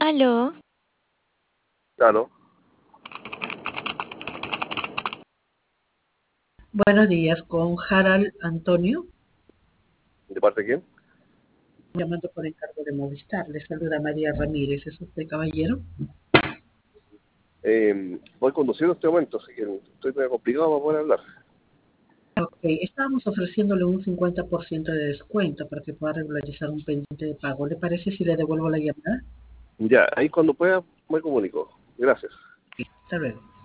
Aló, Claro, Buenos días, con Harald Antonio, ¿de parte de quién? llamando por encargo de Movistar. Le saluda María Ramírez, ¿es usted caballero? Voy conduciendo en este momento, así que estoy medio complicado para poder hablar. Ok, estábamos ofreciéndole un 50% de descuento para que pueda regularizar un pendiente de pago. ¿Le parece si le devuelvo la llamada? Ya, ahí cuando pueda me comunico. Gracias. Hasta luego.